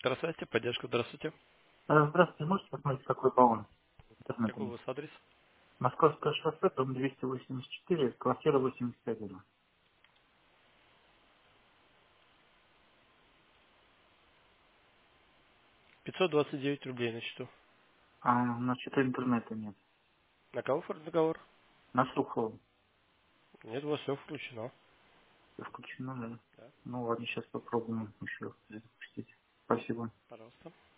Здравствуйте, поддержка, здравствуйте. Здравствуйте, можете посмотреть, какой баланс Какой у интернета? вас адрес? Московское шоссе, дом 284, квартира 81. 529 рублей на счету. А на счету интернета нет. На кого договор? На Сухову Нет, у вас все включено. включено, да. Да, Ну ладно, сейчас попробуем еще запустить. Спасибо. пожалуйста.